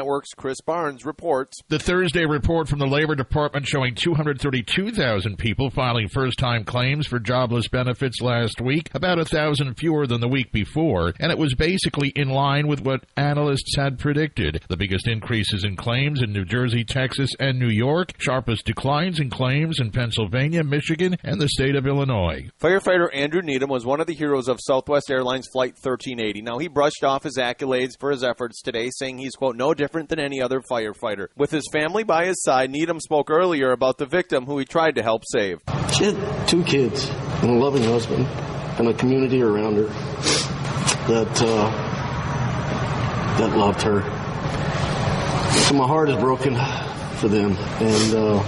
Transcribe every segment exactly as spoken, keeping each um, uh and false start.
Network's Chris Barnes reports. The Thursday report from the Labor Department showing two hundred thirty-two thousand people filing first-time claims for jobless benefits last week, about one thousand fewer than the week before, and it was basically in line with what analysts had predicted. The biggest increases in claims in New Jersey, Texas, and New York, sharpest declines in claims in Pennsylvania, Michigan, and the state of Illinois. Firefighter Andrew Needham was one of the heroes of Southwest Airlines Flight thirteen eighty. Now, he brushed off his accolades for his efforts today, saying he's, quote, no different than any other firefighter. With his family by his side, Needham spoke earlier about the victim who he tried to help save. She had two kids and a loving husband and a community around her that uh, that loved her. So my heart is broken for them, and uh,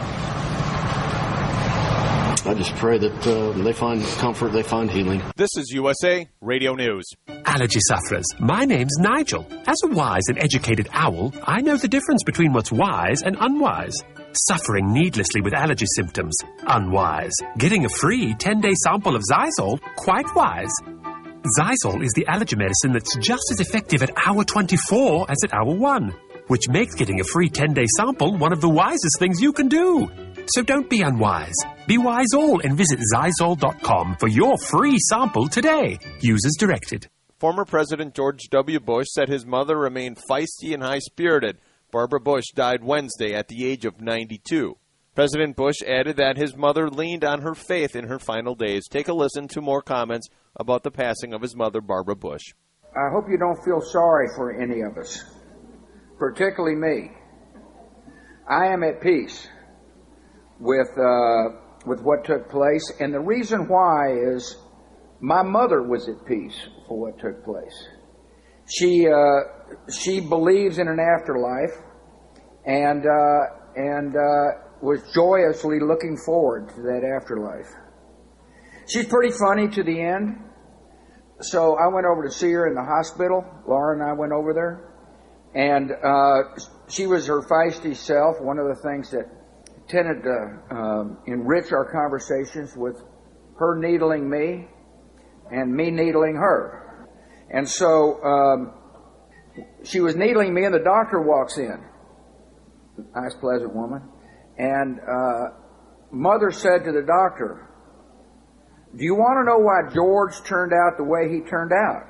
I just pray that uh, they find comfort, they find healing. This is U S A Radio News. Allergy sufferers, my name's Nigel. As a wise and educated owl, I know the difference between what's wise and unwise. Suffering needlessly with allergy symptoms, unwise. Getting a free ten-day sample of Zysol, quite wise. Zysol is the allergy medicine that's just as effective at hour twenty-four as at hour one, which makes getting a free ten-day sample one of the wisest things you can do. So don't be unwise. Be wise all and visit Zysol dot com for your free sample today. Use as directed. Former President George W. Bush said his mother remained feisty and high-spirited. Barbara Bush died Wednesday at the age of ninety-two. President Bush added that his mother leaned on her faith in her final days. Take a listen to more comments about the passing of his mother, Barbara Bush. I hope you don't feel sorry for any of us, particularly me. I am at peace with uh, with what took place, and the reason why is my mother was at peace for what took place. She uh, she believes in an afterlife, and uh, and uh, was joyously looking forward to that afterlife. She's pretty funny to the end, so I went over to see her in the hospital. Laura and I went over there, and uh, she was her feisty self. One of the things that tended to um, enrich our conversations with her needling me and me needling her. And so um, she was needling me, and the doctor walks in. Nice, pleasant woman. And uh, Mother said to the doctor, do you want to know why George turned out the way he turned out?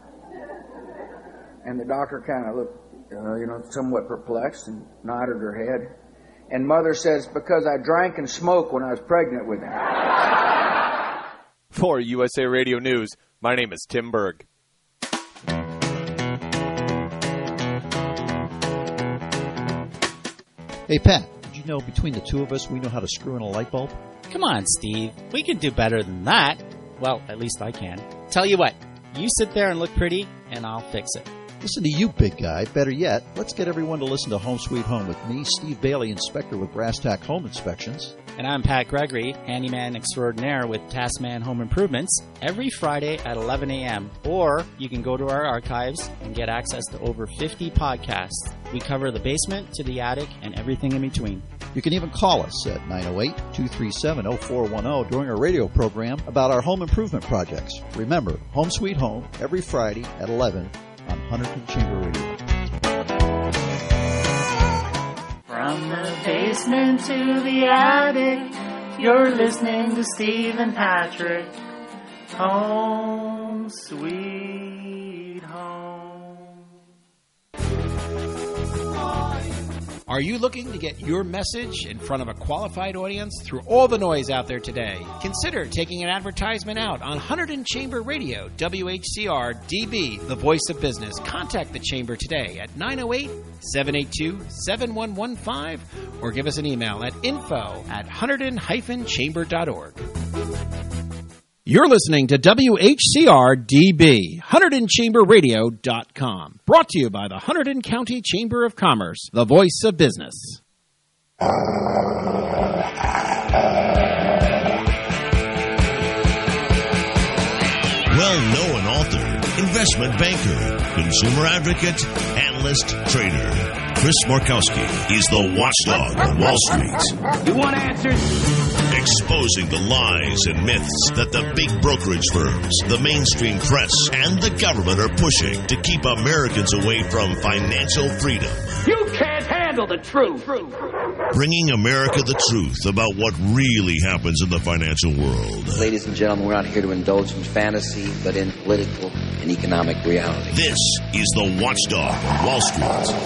And the doctor kind of looked, uh, you know, somewhat perplexed and nodded her head. And Mother says, because I drank and smoked when I was pregnant with him. For U S A Radio News, my name is Tim Berg. Hey, Pat, did you know between the two of us, we know how to screw in a light bulb? Come on, Steve. We can do better than that. Well, at least I can. Tell you what, you sit there and look pretty, and I'll fix it. Listen to you, big guy. Better yet, let's get everyone to listen to Home Sweet Home with me, Steve Bailey, inspector with Brass Tack Home Inspections. And I'm Pat Gregory, handyman extraordinaire with Taskman Home Improvements, every Friday at eleven a.m. Or you can go to our archives and get access to over fifty podcasts. We cover the basement to the attic and everything in between. You can even call us at nine oh eight, two three seven, oh four one oh during our radio program about our home improvement projects. Remember, Home Sweet Home, every Friday at eleven on Hunterton Chamber Radio. From the basement to the attic, you're listening to Steve and Patrick. Home Sweet Home. Are you looking to get your message in front of a qualified audience through all the noise out there today? Consider taking an advertisement out on Hunterton Chamber Radio, W H C R D B, the voice of business. Contact the Chamber today at nine oh eight, seven eight two, seven one one five or give us an email at info at hunterton dash chamber dot org. You're listening to W H C R D B, Hunterton Chamber Radio dot com. Brought to you by the Hunterton County Chamber of Commerce, the voice of business. Well-known author, investment banker, consumer advocate, analyst, trader. Chris Markowski is the watchdog on Wall Street. You want answers? exposing the lies and myths that the big brokerage firms, the mainstream press, and the government are pushing to keep Americans away from financial freedom. You can't handle the truth. Bringing America the truth about what really happens in the financial world. Ladies and gentlemen, we're not here to indulge in fantasy, but in political and economic reality. This is the Watchdog on Wall Street.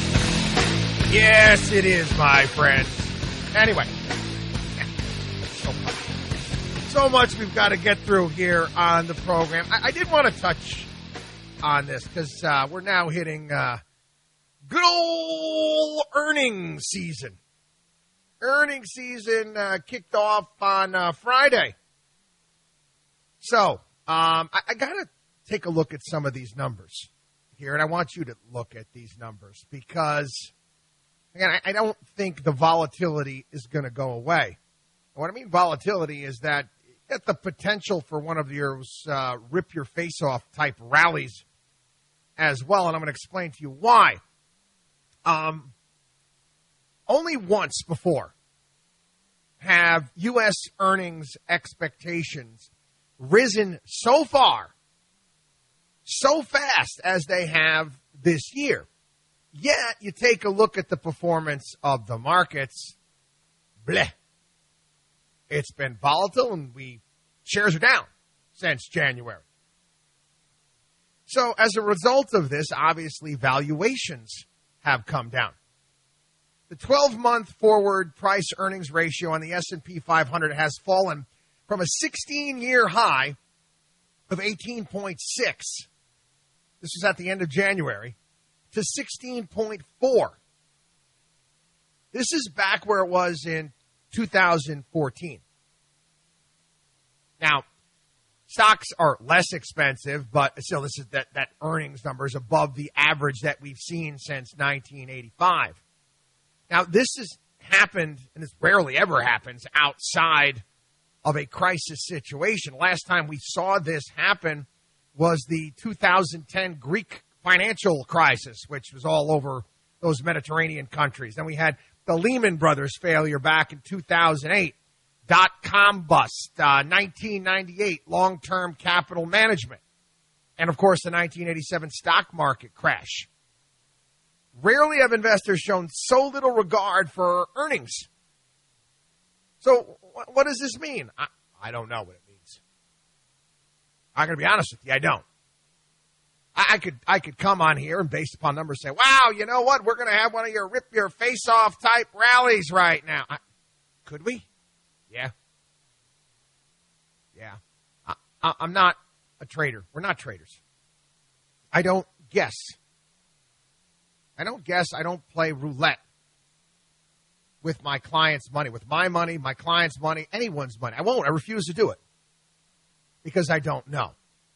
Yes, it is, my friends. Anyway, so much, so much we've got to get through here on the program. I, I did want to touch on this because uh, we're now hitting uh, good old earnings season. Earnings season uh, kicked off on uh, Friday. So um, I, I got to take a look at some of these numbers here, and I want you to look at these numbers because, again, I, I don't think the volatility is going to go away. And what I mean volatility is that you get the potential for one of those uh, rip-your-face-off type rallies as well, and I'm going to explain to you why. Um, only once before have U S earnings expectations risen so far, so fast as they have this year. Yet, you take a look at the performance of the markets, bleh. It's been volatile, and we shares are down since January. So, as a result of this, obviously, valuations have come down. The twelve-month forward price-earnings ratio on the S and P five hundred has fallen from a sixteen-year high of eighteen point six. This was at the end of January. To sixteen point four. This is back where it was in two thousand fourteen. Now, stocks are less expensive, but still, this is that, that earnings number is above the average that we've seen since nineteen eighty-five. Now, this has happened, and this rarely ever happens, outside of a crisis situation. Last time we saw this happen was the two thousand ten Greek financial crisis, which was all over those Mediterranean countries. Then we had the Lehman Brothers failure back in two thousand eight, dot-com bust, uh, nineteen ninety-eight, long-term capital management, and, of course, the nineteen eighty-seven stock market crash. Rarely have investors shown so little regard for earnings. So what does this mean? I, I don't know what it means. I'm going to be honest with you, I don't. I could I could come on here and based upon numbers say, wow, you know what? We're going to have one of your rip-your-face-off type rallies right now. I, could we? Yeah. Yeah. I, I, I'm not a trader. We're not traders. I don't guess. I don't guess. I don't play roulette with my client's money, with my money, my client's money, anyone's money. I won't. I refuse to do it because I don't know.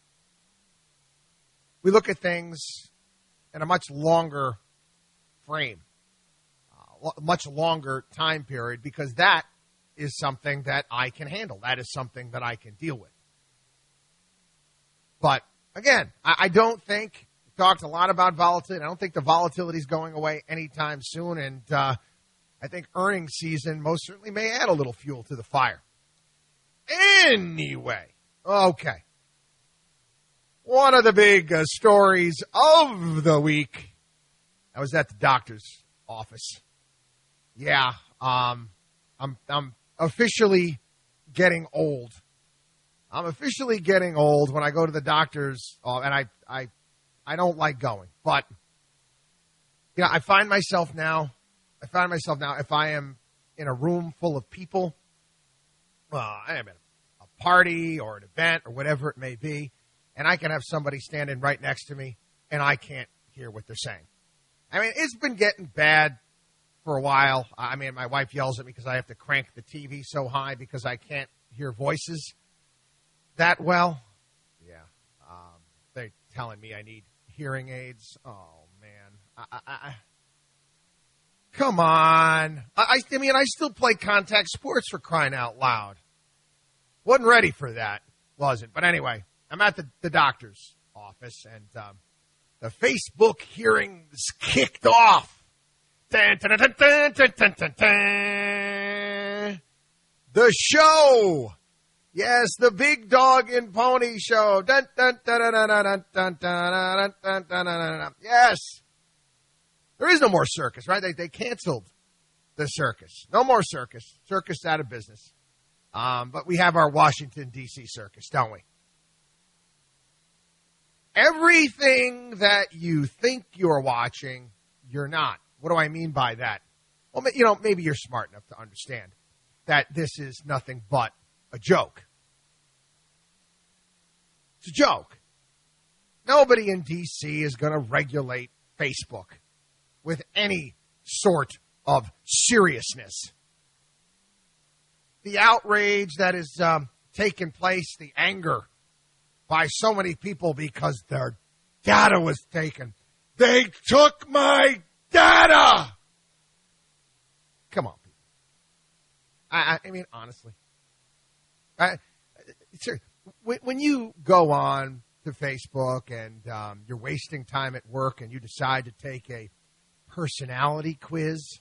We look at things in a much longer frame, uh, much longer time period, because that is something that I can handle. That is something that I can deal with. But, again, I, I don't think, we talked a lot about volatility. I don't think the volatility is going away anytime soon, and uh, I think earnings season most certainly may add a little fuel to the fire. Anyway, okay. One of the big uh, stories of the week, I was at the doctor's office. Yeah, um, I'm I'm officially getting old. I'm officially getting old when I go to the doctor's, uh, and I, I I don't like going. But, you know, I find myself now, I find myself now, if I am in a room full of people, uh, I am at a party or an event or whatever it may be, and I can have somebody standing right next to me, and I can't hear what they're saying. I mean, it's been getting bad for a while. I mean, my wife yells at me because I have to crank the T V so high because I can't hear voices that well. Yeah. Um, they're telling me I need hearing aids. Oh, man. I, I, I, come on. I, I mean, I still play contact sports for crying out loud. Wasn't ready for that. Wasn't. But anyway. I'm at the, the doctor's office, and um, the Facebook hearings kicked off. Dun, dun, dun, dun, dun, dun, dun, dun. the show. Yes, the Big Dog and Pony Show. Dun, dun, dun, dun, dun, dun, dun, dun, dun, dun, dun, dun. Yes. There is no more circus, right? They they canceled the circus. No more circus. Circus out of business. Um, but we have our Washington, D C circus, don't we? Everything that you think you're watching, you're not. What do I mean by that? Well, you know, maybe you're smart enough to understand that this is nothing but a joke. It's a joke. Nobody in D C is going to regulate Facebook with any sort of seriousness. The outrage that is um, taking place, the anger by so many people because their data was taken. They took my data! Come on, people. I, I mean, honestly. I, when you go on to Facebook and um, you're wasting time at work and you decide to take a personality quiz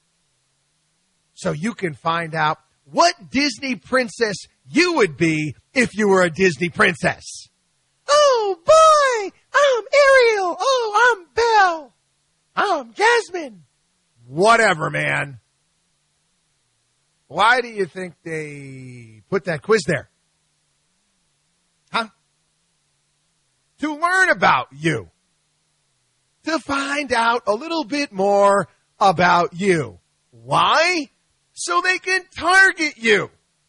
so you can find out what Disney princess you would be if you were a Disney princess. Oh, boy, I'm Ariel. Oh, I'm Belle. I'm Jasmine. Whatever, man. Why do you think they put that quiz there? Huh? To learn about you. To find out a little bit more about you. Why? So they can target you.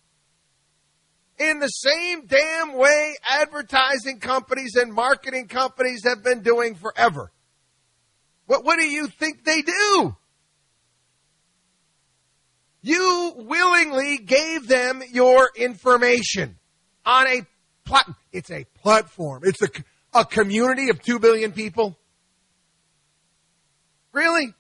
In the same damn way advertising companies and marketing companies have been doing forever. What, what do you think they do? You willingly gave them your information on a platform. It's a platform. It's a, a community of two billion people. Really?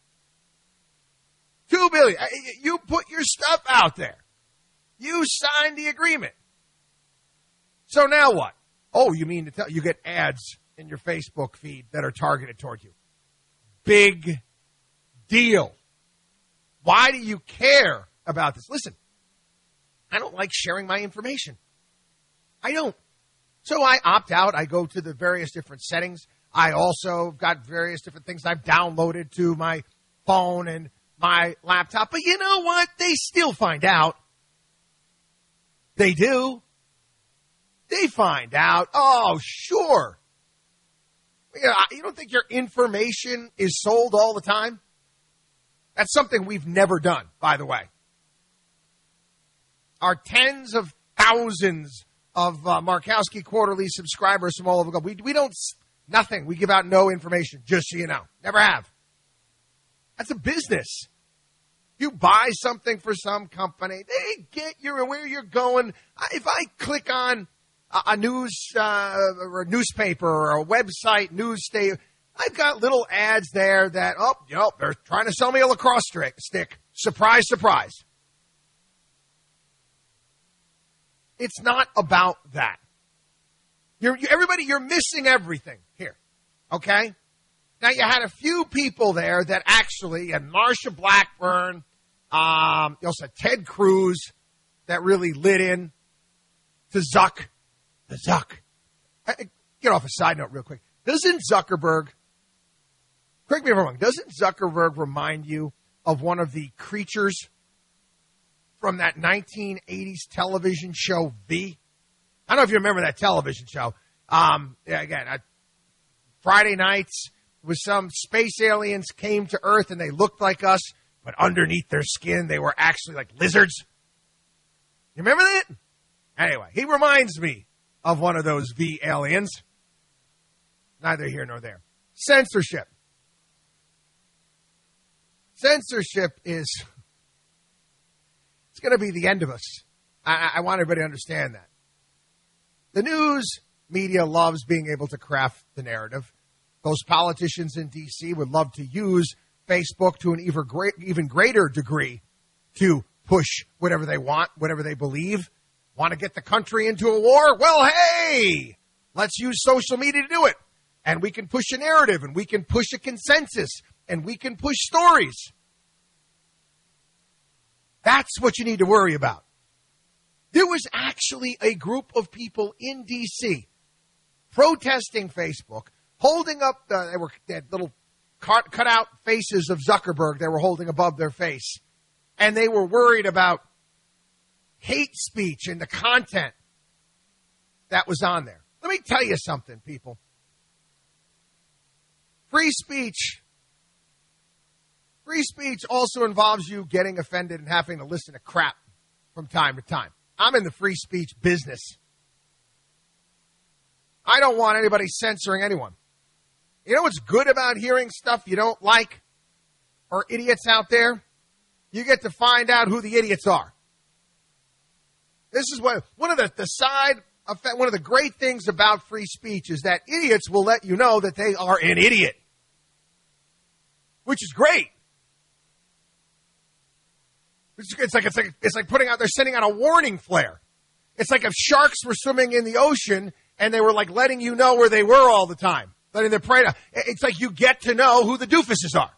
Two billion. You put your stuff out there. You signed the agreement. So now what? Oh, you mean to tell you get ads in your Facebook feed that are targeted toward you. Big deal. Why do you care about this? Listen, I don't like sharing my information. I don't. So I opt out. I go to the various different settings. I also got various different things I've downloaded to my phone and my laptop. But you know what? They still find out. They do. They find out. Oh, sure. You don't think your information is sold all the time? That's something we've never done, by the way. Our tens of thousands of uh, Markowski Quarterly subscribers from all over the globe. We, we don't, nothing. We give out no information, just so you know. Never have. That's a business. You buy something for some company, they get your where you're going. If I click on a, a news uh, or a newspaper or a website news station, I've got little ads there that, oh, you know, they're trying to sell me a lacrosse stick. Surprise, surprise. It's not about that. You're, you, everybody, you're missing everything here, okay? Now, you had a few people there that actually, and Marsha Blackburn, um, you also had Ted Cruz that really lit in to Zuck. The Zuck. Get off a side note real quick. Doesn't Zuckerberg, correct me if I'm wrong, doesn't Zuckerberg remind you of one of the creatures from that nineteen eighties television show V? I don't know if you remember that television show. Um, yeah, again, uh, Friday nights with some space aliens came to Earth and they looked like us, but underneath their skin they were actually like lizards. You remember that? Anyway, he reminds me of one of those V aliens. Neither here nor there. Censorship. Censorship is, it's going to be the end of us. I, I want everybody to understand that. The news media loves being able to craft the narrative. Those politicians in D C would love to use Facebook to an even, great, even greater degree to push whatever they want, whatever they believe. Want to get the country into a war? Well, hey, let's use social media to do it. And we can push a narrative, and we can push a consensus, and we can push stories. That's what you need to worry about. There was actually a group of people in D C protesting Facebook, holding up, the, they were they had little cut, cut out faces of Zuckerberg they were holding above their face. And they were worried about hate speech and the content that was on there. Let me tell you something, people. Free speech. Free speech also involves you getting offended and having to listen to crap from time to time. I'm in the free speech business. I don't want anybody censoring anyone. You know what's good about hearing stuff you don't like or idiots out there? You get to find out who the idiots are. This is what one of the, the side effect, one of the great things about free speech is that idiots will let you know that they are an idiot, which is great. It's, it's like it's like it's like putting out they're sending out a warning flare. It's like if sharks were swimming in the ocean and they were like letting you know where they were all the time, letting their prey. It's like you get to know who the doofuses are.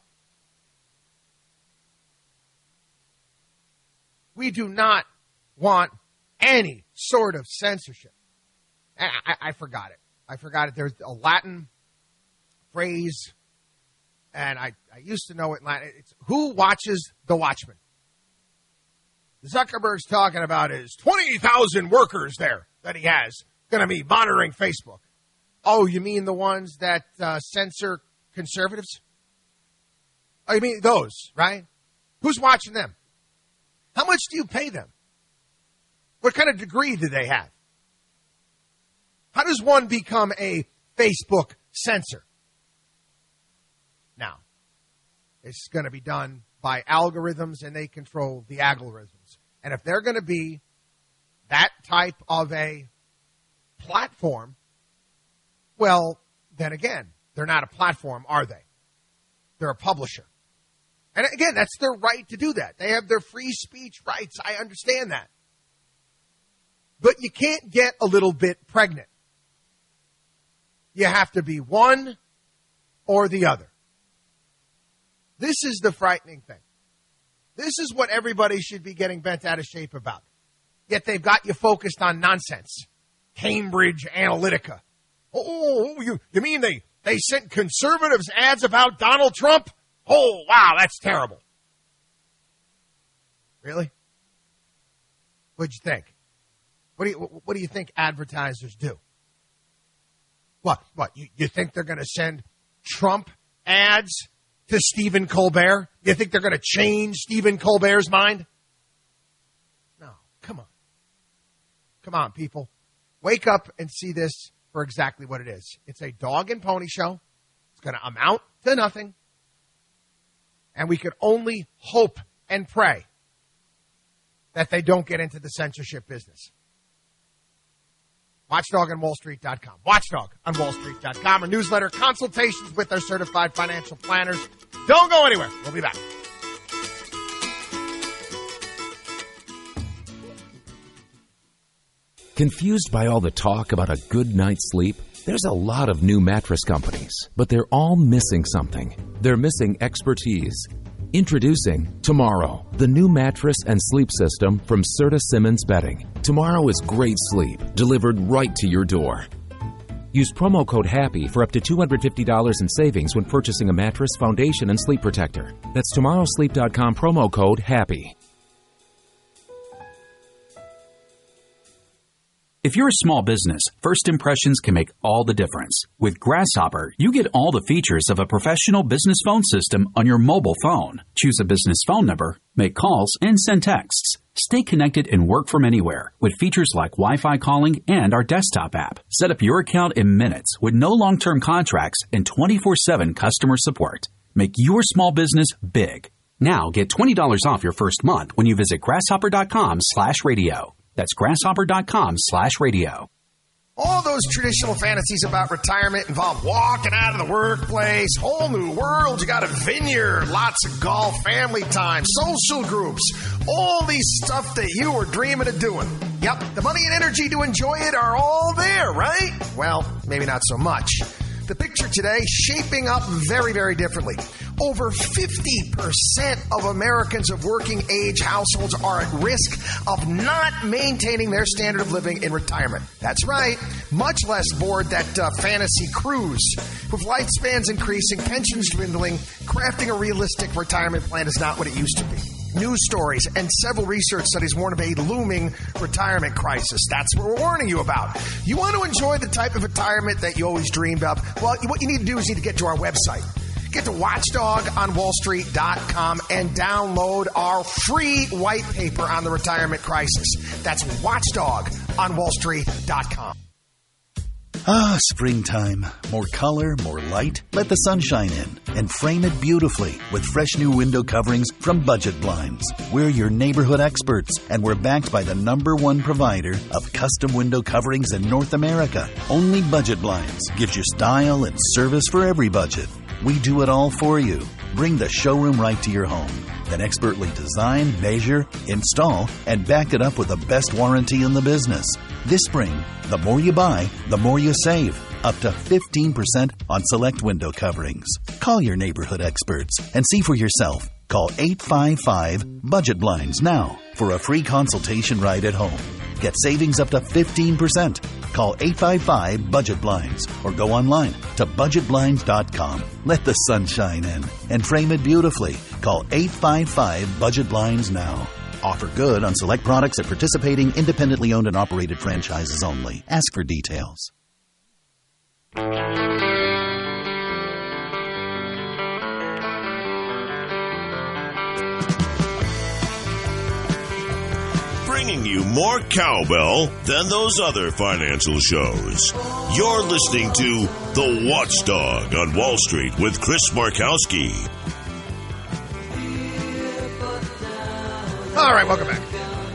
We do not want any sort of censorship. I, I, I forgot it. I forgot it. There's a Latin phrase, and I, I used to know it in Latin. It's who watches the Watchmen? Zuckerberg's talking about his twenty thousand workers there that he has going to be monitoring Facebook. Oh, you mean the ones that uh, censor conservatives? Oh, you mean those, right? Who's watching them? How much do you pay them? What kind of degree do they have? How does one become a Facebook censor? Now, it's going to be done by algorithms, and they control the algorithms. And if they're going to be that type of a platform, well, then again, they're not a platform, are they? They're a publisher. And again, that's their right to do that. They have their free speech rights. I understand that. But you can't get a little bit pregnant. You have to be one or the other. This is the frightening thing. This is what everybody should be getting bent out of shape about. Yet they've got you focused on nonsense. Cambridge Analytica. Oh, you, you mean they, they sent conservatives ads about Donald Trump? Oh, wow, that's terrible. Really? What'd you think? What do you, what do you think advertisers do? What? What? You, you think they're going to send Trump ads to Stephen Colbert? You think they're going to change Stephen Colbert's mind? No. Come on. Come on, people. Wake up and see this for exactly what it is. It's a dog and pony show. It's going to amount to nothing. And we can only hope and pray that they don't get into the censorship business. Watchdog on Wall Street dot com. Watchdog on Wall Street dot com. Our newsletter, consultations with our certified financial planners. Don't go anywhere. We'll be back. Confused by all the talk about a good night's sleep? There's a lot of new mattress companies, but they're all missing something. They're missing expertise. Introducing Tomorrow, the new mattress and sleep system from Serta Simmons Bedding. Tomorrow is great sleep, delivered right to your door. Use promo code HAPPY for up to two hundred fifty dollars in savings when purchasing a mattress, foundation, and sleep protector. That's tomorrow sleep dot com promo code HAPPY. If you're a small business, first impressions can make all the difference. With Grasshopper, you get all the features of a professional business phone system on your mobile phone. Choose a business phone number, make calls, and send texts. Stay connected and work from anywhere with features like Wi-Fi calling and our desktop app. Set up your account in minutes with no long-term contracts and twenty-four seven customer support. Make your small business big. Now get twenty dollars off your first month when you visit grasshopper dot com slash radio. That's grasshopper dot com slash radio. All those traditional fantasies about retirement involve walking out of the workplace, whole new world, you got a vineyard, lots of golf, family time, social groups, all these stuff that you were dreaming of doing. Yep, the money and energy to enjoy it are all there, right? Well, maybe not so much. The picture today shaping up very, very differently. Over fifty percent of Americans of working age households are at risk of not maintaining their standard of living in retirement. That's right, much less board that uh, fantasy cruise. With lifespans increasing, pensions dwindling, crafting a realistic retirement plan is not what it used to be. News stories and several research studies warn of a looming retirement crisis. That's what we're warning you about. You want to enjoy the type of retirement that you always dreamed of? Well, what you need to do is you need to get to our website. Get to watchdog on wall street dot com and download our free white paper on the retirement crisis. That's watchdog on wall street dot com. Ah, springtime. More color, more light. Let the sunshine in and frame it beautifully with fresh new window coverings from Budget Blinds. We're your neighborhood experts, and we're backed by the number one provider of custom window coverings in North America. Only Budget Blinds gives you style and service for every budget. We do it all for you. Bring the showroom right to your home. Then expertly design, measure, install, and back it up with the best warranty in the business. This spring, the more you buy, the more you save. Up to fifteen percent on select window coverings. Call your neighborhood experts and see for yourself. Call eight five five budget blinds now for a free consultation right at home. Get savings up to fifteen percent. Call eight five five budget blinds or go online to budget blinds dot com. Let the sunshine in and frame it beautifully. Call eight five five budget blinds now. Offer good on select products at participating independently owned and operated franchises only. Ask for details. Bringing you more cowbell than those other financial shows. You're listening to The Watchdog on Wall Street with Chris Markowski. All right, welcome back.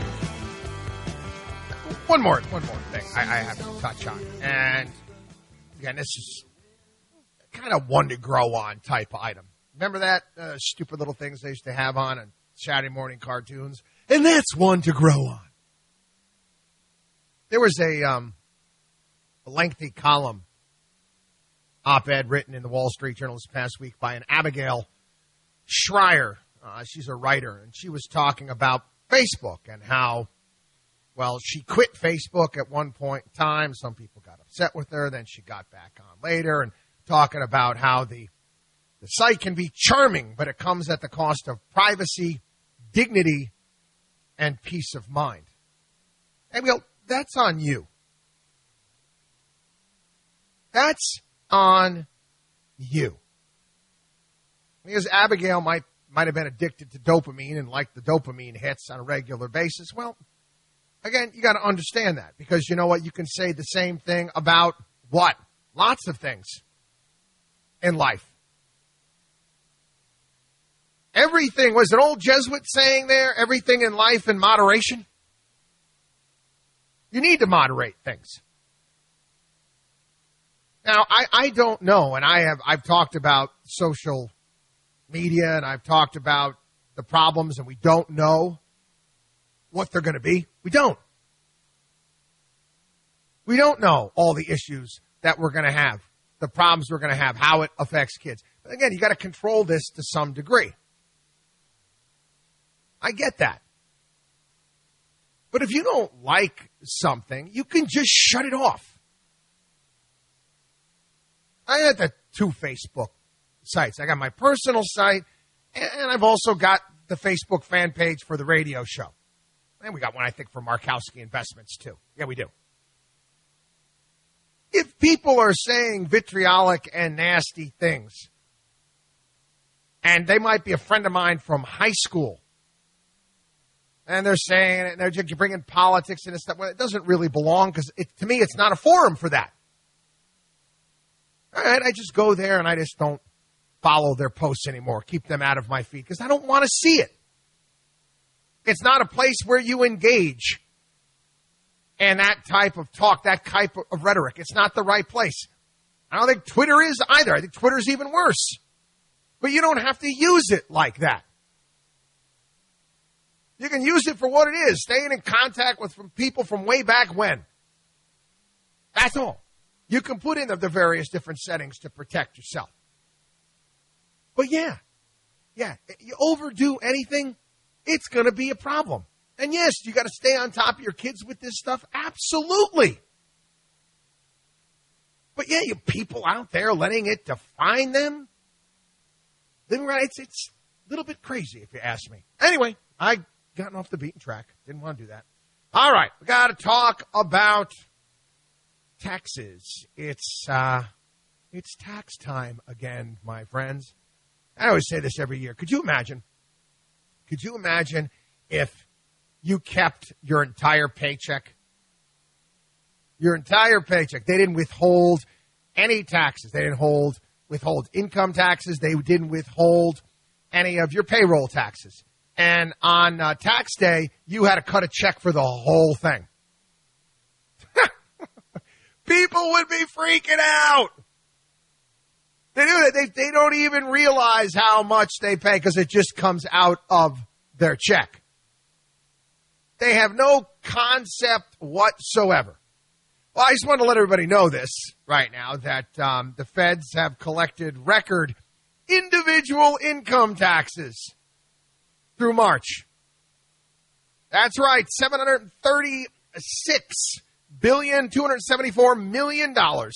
One more, one more thing I, I have to touch on. And, again, this is kind of one to grow on type item. Remember that uh, stupid little things they used to have on on Saturday morning cartoons? And that's one to grow on. There was a, um, a lengthy column op-ed written in the Wall Street Journal this past week by an Abigail Schreier. Uh, she's a writer, and she was talking about Facebook and how, well, she quit Facebook at one point in time. Some people got upset with her. Then she got back on later and talking about how the, the site can be charming, but it comes at the cost of privacy, dignity, and peace of mind. And well, that's on you. That's on you. Because Abigail might might have been addicted to dopamine and liked the dopamine hits on a regular basis. Well, again, you got to understand that, because you know what? You can say the same thing about what? Lots of things in life. Everything, was an old Jesuit saying there, everything in life in moderation? You need to moderate things. Now, I, I don't know, and I have, I've talked about social media, and I've talked about the problems, and we don't know what they're going to be. We don't. We don't know all the issues that we're going to have, the problems we're going to have, how it affects kids. But again, you got to control this to some degree. I get that. But if you don't like something, you can just shut it off. I had the two Facebook sites. I got my personal site, and I've also got the Facebook fan page for the radio show. And we got one, I think, for Markowski Investments, too. Yeah, we do. If people are saying vitriolic and nasty things, and they might be a friend of mine from high school, and they're saying, and they're just bringing politics and stuff, well, it doesn't really belong, because to me, it's not a forum for that. All right, I just go there, and I just don't follow their posts anymore, keep them out of my feed, because I don't want to see it. It's not a place where you engage in that type of talk, that type of rhetoric. It's not the right place. I don't think Twitter is either. I think Twitter's even worse. But you don't have to use it like that. You can use it for what it is, staying in contact with from people from way back when. That's all. You can put in the, the various different settings to protect yourself. But yeah, yeah, you overdo anything, it's going to be a problem. And yes, you got to stay on top of your kids with this stuff. Absolutely. But yeah, you people out there letting it define them, then right, it's, it's a little bit crazy if you ask me. Anyway, I gotten off the beaten track. Didn't want to do that. All right, we got to talk about taxes. It's uh, it's tax time again, my friends. I always say this every year. Could you imagine? Could you imagine if you kept your entire paycheck? Your entire paycheck. They didn't withhold any taxes. They didn't hold withhold income taxes. They didn't withhold any of your payroll taxes. And on uh, tax day, you had to cut a check for the whole thing. People would be freaking out. They do that. They, they don't even realize how much they pay because it just comes out of their check. They have no concept whatsoever. Well, I just want to let everybody know this right now, that um, the feds have collected record individual income taxes through March. That's right, seven hundred thirty-six billion dollars, two hundred seventy-four million dollars.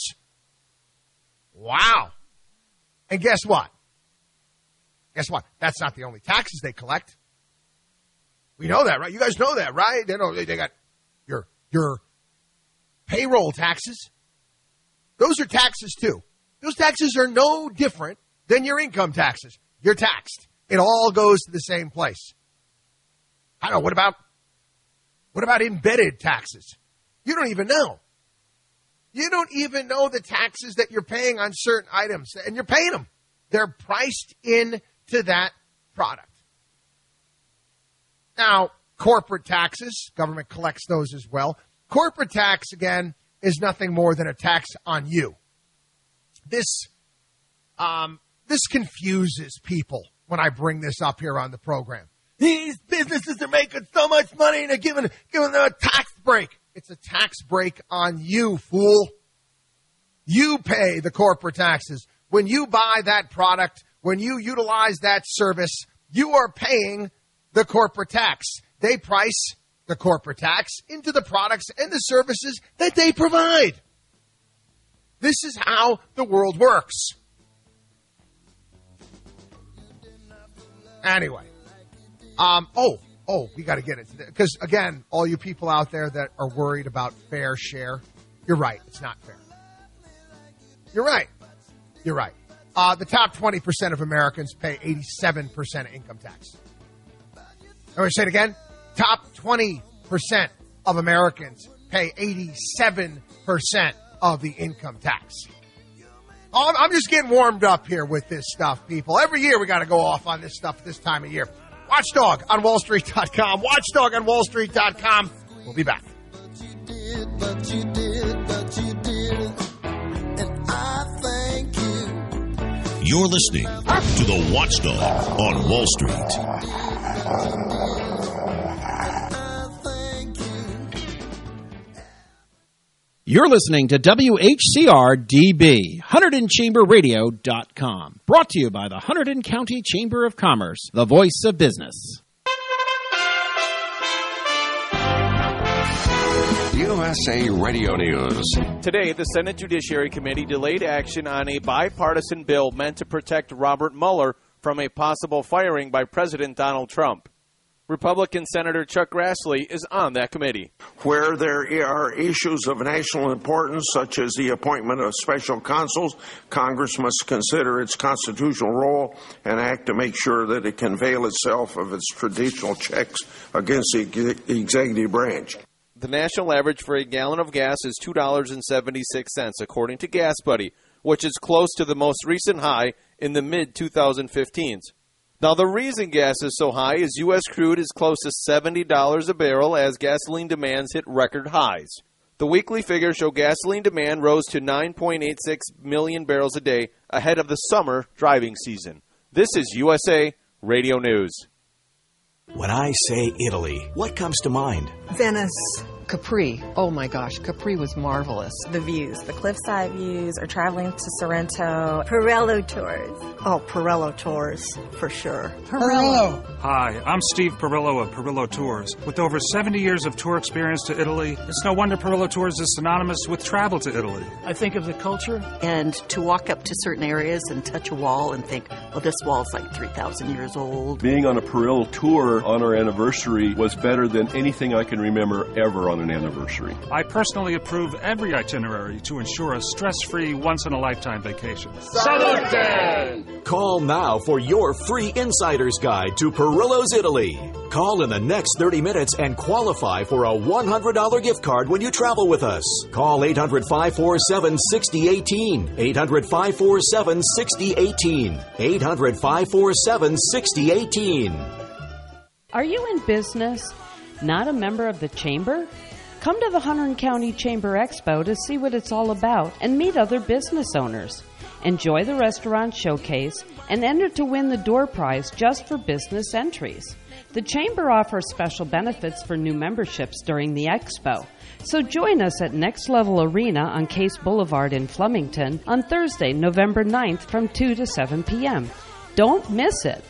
Wow. And guess what? Guess what? That's not the only taxes they collect. We know that, right? You guys know that, right? They know they got your your payroll taxes. Those are taxes too. Those taxes are no different than your income taxes. You're taxed. It all goes to the same place. I don't know. What about, what about embedded taxes? You don't even know. You don't even know the taxes that you're paying on certain items, and you're paying them. They're priced into that product. Now, corporate taxes, government collects those as well. Corporate tax, again, is nothing more than a tax on you. This, um, this confuses people when I bring this up here on the program. These businesses are making so much money and they're giving, giving them a tax break. It's a tax break on you, fool. You pay the corporate taxes. When you buy that product, when you utilize that service, you are paying the corporate tax. They price the corporate tax into the products and the services that they provide. This is how the world works. Anyway, um, oh, oh, we got to get into it. Because, again, all you people out there that are worried about fair share, you're right. It's not fair. You're right. You're right. Uh, the top twenty percent of Americans pay eighty-seven percent income tax. I'm going to say it again. Top twenty percent of Americans pay eighty-seven percent of the income tax. I'm just getting warmed up here with this stuff, people. Every year we got to go off on this stuff this time of year. Watchdog on Wall Street dot com. Watchdog on Wall Street dot com. We'll be back. But you did, but you did, but you did. And I thank you. You're listening to the Watchdog on Wall Street. You're listening to W H C R D B, Hunterdon Chamber Radio dot com. Brought to you by the Hunterdon County Chamber of Commerce, the voice of business. U S A Radio News. Today, the Senate Judiciary Committee delayed action on a bipartisan bill meant to protect Robert Mueller from a possible firing by President Donald Trump. Republican Senator Chuck Grassley is on that committee. Where there are issues of national importance, such as the appointment of special counsels, Congress must consider its constitutional role and act to make sure that it can avail itself of its traditional checks against the executive branch. The national average for a gallon of gas is two dollars and seventy-six cents, according to Gas Buddy, which is close to the most recent high in the mid twenty fifteens. Now, the reason gas is so high is U S crude is close to seventy dollars a barrel as gasoline demands hit record highs. The weekly figures show gasoline demand rose to nine point eight six million barrels a day ahead of the summer driving season. This is U S A Radio News. When I say Italy, what comes to mind? Venice. Capri. Oh my gosh, Capri was marvelous. The views, the cliffside views, or traveling to Sorrento. Pirello Tours. Oh, Pirello Tours, for sure. Pirello. Hi, I'm Steve Pirillo of Pirillo Tours. With over seventy years of tour experience to Italy, it's no wonder Pirillo Tours is synonymous with travel to Italy. I think of the culture. And to walk up to certain areas and touch a wall and think, well, this wall's like three thousand years old. Being on a Pirillo tour on our anniversary was better than anything I can remember ever on an anniversary. I personally approve every itinerary to ensure a stress-free, once-in-a-lifetime vacation. Salute! Call now for your free insider's guide to Pirillo's Italy. Call in the next thirty minutes and qualify for a one hundred dollars gift card when you travel with us. Call eight hundred, five four seven, six zero one eight. eight hundred, five four seven, six zero one eight. eight hundred, five four seven, six zero one eight. Are you in business? Not a member of the Chamber? Come to the Hunterdon County Chamber Expo to see what it's all about and meet other business owners. Enjoy the restaurant showcase and enter to win the door prize just for business entries. The Chamber offers special benefits for new memberships during the expo. So join us at Next Level Arena on Case Boulevard in Flemington on Thursday, November ninth from two to seven p.m. Don't miss it.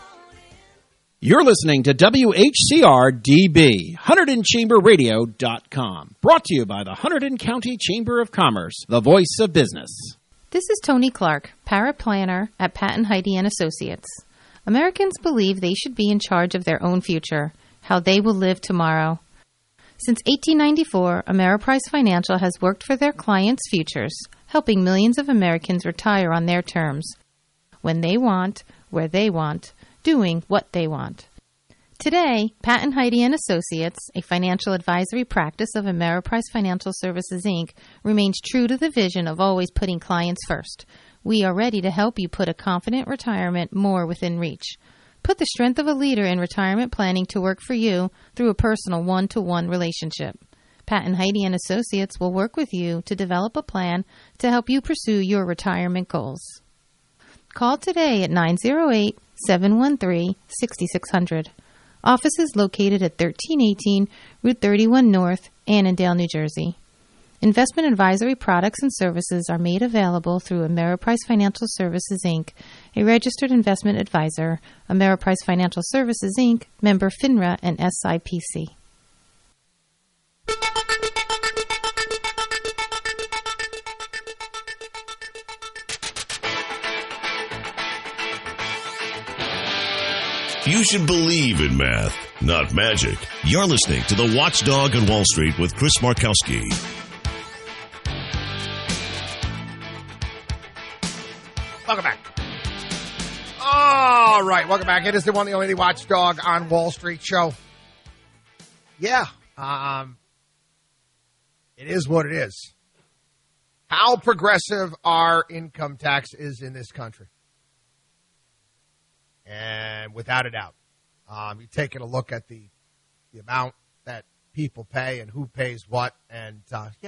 You're listening to W H C R D B, Hunterdon Chamber Radio dot com. Brought to you by the Hunterdon County Chamber of Commerce, the voice of business. This is Tony Clark, paraplanner at Patton Heide and Associates. Americans believe they should be in charge of their own future, how they will live tomorrow. Since eighteen ninety-four, Ameriprise Financial has worked for their clients' futures, helping millions of Americans retire on their terms, when they want, where they want, doing what they want. Today, Patton Heide and Associates, a financial advisory practice of Ameriprise Financial Services, Incorporated, remains true to the vision of always putting clients first. We are ready to help you put a confident retirement more within reach. Put the strength of a leader in retirement planning to work for you through a personal one-to-one relationship. Patton Heide and Associates will work with you to develop a plan to help you pursue your retirement goals. Call today at nine zero eight, seven one three, six six zero zero. Office is located at thirteen eighteen Route thirty-one North, Annandale, New Jersey. Investment advisory products and services are made available through Ameriprise Financial Services, Incorporated, a registered investment advisor. Ameriprise Financial Services, Incorporated, member FINRA and S I P C. You should believe in math, not magic. You're listening to The Watchdog on Wall Street with Chris Markowski. Welcome back. All right, welcome back. It is the one, the only the Watchdog on Wall Street show. Yeah, um, it is what it is. How progressive our income tax is in this country. And without a doubt, um, you're taking a look at the the amount that people pay and who pays what, and uh, yeah.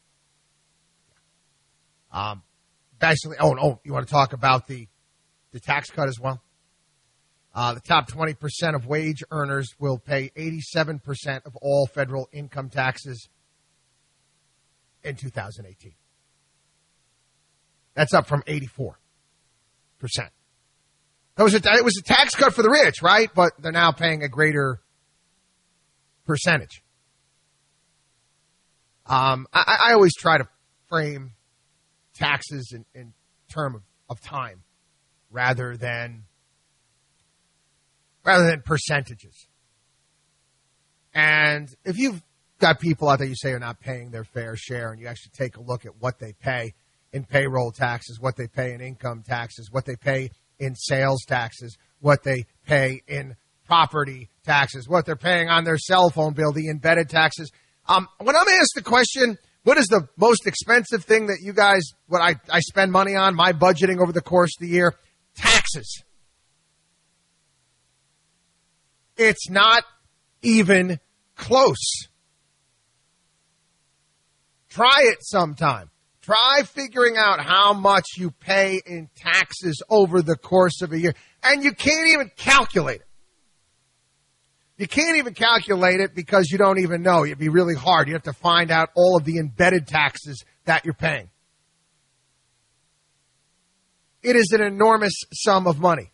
Um, basically, oh, oh, you want to talk about the the tax cut as well? Uh, the top twenty percent of wage earners will pay eighty-seven percent of all federal income taxes in two thousand eighteen. That's up from eighty-four percent. That was a, it was a tax cut for the rich, right? But they're now paying a greater percentage. Um, I, I always try to frame taxes in, in terms of, of time rather than rather than percentages. And if you've got people out there you say are not paying their fair share, and you actually take a look at what they pay in payroll taxes, what they pay in income taxes, what they pay in sales taxes, what they pay in property taxes, what they're paying on their cell phone bill, the embedded taxes. Um, when I'm asked the question, what is the most expensive thing that you guys, what I, I spend money on, my budgeting over the course of the year? Taxes. It's not even close. Try it sometime. Try figuring out how much you pay in taxes over the course of a year. And you can't even calculate it. You can't even calculate it because you don't even know. It'd be really hard. You have to find out all of the embedded taxes that you're paying. It is an enormous sum of money.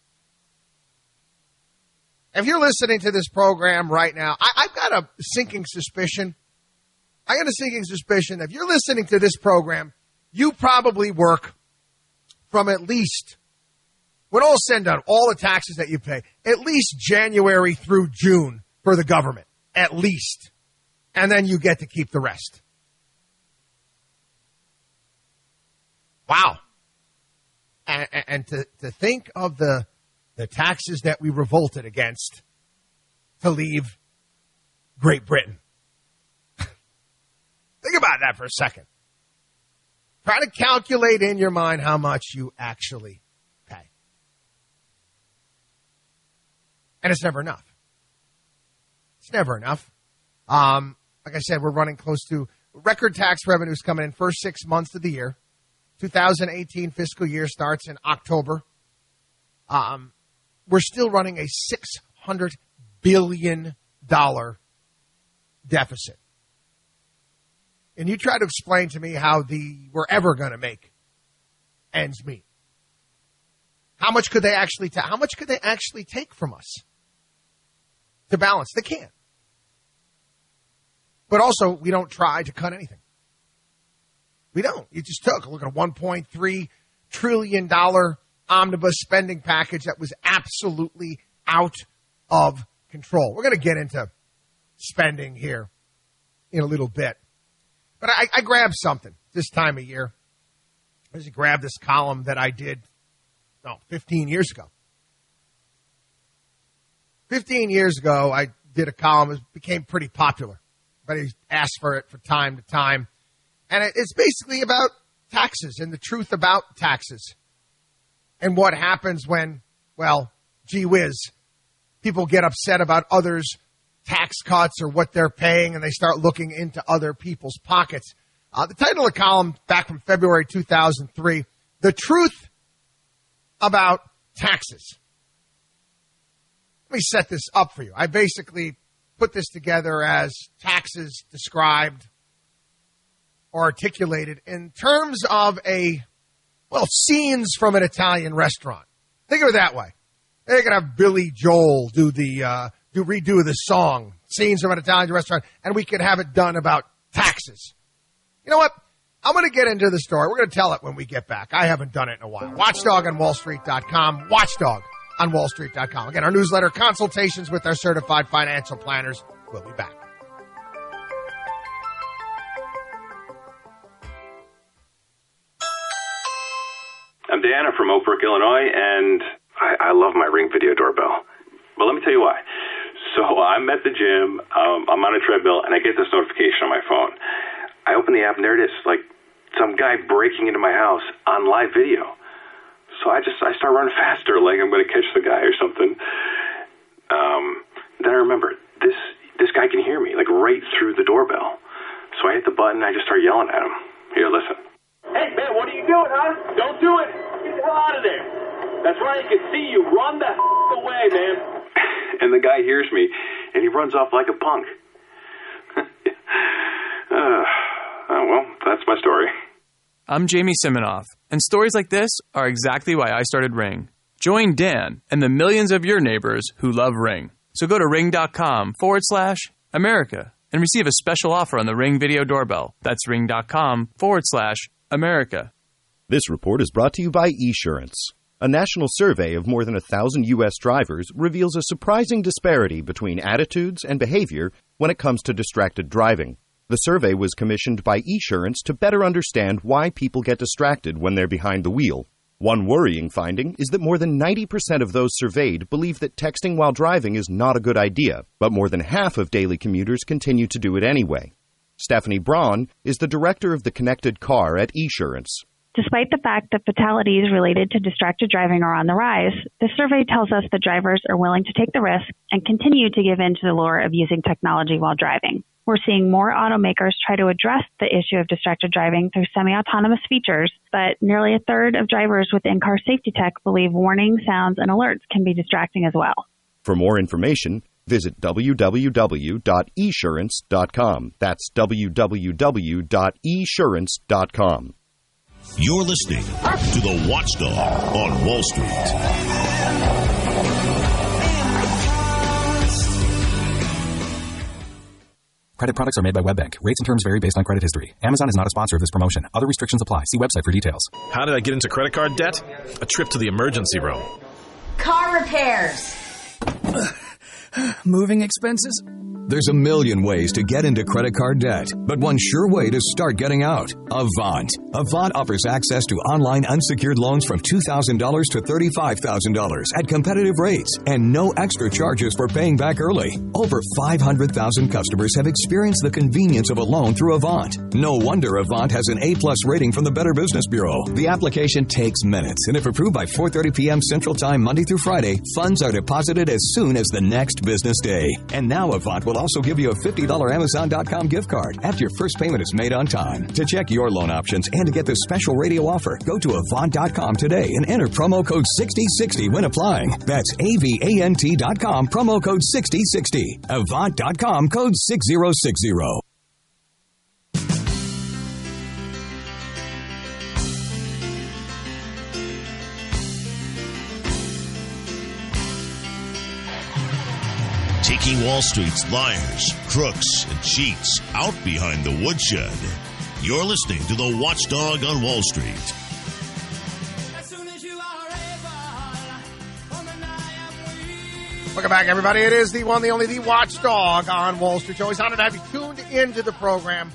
If you're listening to this program right now, I, I've got a sinking suspicion. I got a sinking suspicion that if you're listening to this program, you probably work from at least, when all said and done, all the taxes that you pay, at least January through June for the government, at least. And then you get to keep the rest. Wow. And, and to, to think of the, the taxes that we revolted against to leave Great Britain. Think about that for a second. Try to calculate in your mind how much you actually pay. And it's never enough. It's never enough. Um, like I said, we're running close to record tax revenues coming in first six months of the year. twenty eighteen fiscal year starts in October. Um, we're still running a six hundred billion dollars deficit. And you try to explain to me how the we're ever going to make ends meet. How much could they actually ta- how much could they actually take from us to balance? They can't. But also, we don't try to cut anything. We don't. You just took a look at a one point three trillion dollars omnibus spending package that was absolutely out of control. We're going to get into spending here in a little bit. But I, I grabbed something this time of year. I just grabbed this column that I did, no, fifteen years ago. fifteen years ago, I did a column. It became pretty popular. Everybody asked for it from time to time. And it, it's basically about taxes and the truth about taxes. And what happens when, well, gee whiz, people get upset about others' tax cuts or what they're paying, and they start looking into other people's pockets. Uh, the title of the column back from February two thousand three, The Truth About Taxes. Let me set this up for you. I basically put this together as taxes described or articulated in terms of a, well, scenes from an Italian restaurant. Think of it that way. They're going to have Billy Joel do the, uh, do redo the song, scenes from an Italian restaurant, and we could have it done about taxes. You know what? I'm going to get into the story. We're going to tell it when we get back. I haven't done it in a while. Watchdog on Wall Street dot com. Watchdog on Wall Street dot com. Again, our newsletter, consultations with our certified financial planners. We'll be back. I'm Dan. I'm from Oak Brook, Illinois, and I, I love my Ring video doorbell. But let me tell you why. So I'm at the gym, um, I'm on a treadmill, and I get this notification on my phone. I open the app, and there it is, like some guy breaking into my house on live video. So I just, I start running faster, like I'm going to catch the guy or something. Um, then I remember, this this guy can hear me, like right through the doorbell. So I hit the button, and I just start yelling at him. Here, listen. Hey, man, what are you doing, huh? Don't do it. Get the hell out of there. That's right, I can see you. Run the f*** away, man. And the guy hears me, and he runs off like a punk. uh, oh, well, that's my story. I'm Jamie Siminoff, and stories like this are exactly why I started Ring. Join Dan and the millions of your neighbors who love Ring. So go to ring.com forward slash America and receive a special offer on the Ring video doorbell. That's ring.com forward slash America. This report is brought to you by Esurance. A national survey of more than a thousand U S drivers reveals a surprising disparity between attitudes and behavior when it comes to distracted driving. The survey was commissioned by Esurance to better understand why people get distracted when they're behind the wheel. One worrying finding is that more than ninety percent of those surveyed believe that texting while driving is not a good idea, but more than half of daily commuters continue to do it anyway. Stephanie Braun is the director of the Connected Car at Esurance. Despite the fact that fatalities related to distracted driving are on the rise, this survey tells us that drivers are willing to take the risk and continue to give in to the lure of using technology while driving. We're seeing more automakers try to address the issue of distracted driving through semi-autonomous features, but nearly a third of drivers with in-car safety tech believe warning sounds and alerts can be distracting as well. For more information, Visit w w w dot esurance dot com. That's w w w dot esurance dot com. You're listening to The Watchdog on Wall Street. Credit products are made by WebBank. Rates and terms vary based on credit history. Amazon is not a sponsor of this promotion. Other restrictions apply. See website for details. How did I get into credit card debt? A trip to the emergency room. Car repairs. Moving expenses. There's a million ways to get into credit card debt, but one sure way to start getting out. Avant. Avant offers access to online unsecured loans from two thousand dollars to thirty-five thousand dollars at competitive rates and no extra charges for paying back early. Over five hundred thousand customers have experienced the convenience of a loan through Avant. No wonder Avant has an A-plus rating from the Better Business Bureau. The application takes minutes, and if approved by four thirty p.m. Central Time Monday through Friday, funds are deposited as soon as the next business day. And now Avant will also give you a fifty dollars Amazon dot com gift card after your first payment is made on time. To check your loan options and to get this special radio offer, go to Avant dot com today and enter promo code sixty sixty when applying. That's A V A N T dot com, promo code sixty sixty. Avant dot com, code sixty sixty. Taking Wall Street's liars, crooks, and cheats out behind the woodshed. You're listening to The Watchdog on Wall Street. Welcome back, everybody. It is the one, the only, the Watchdog on Wall Street. Always honored to have you tuned into the program.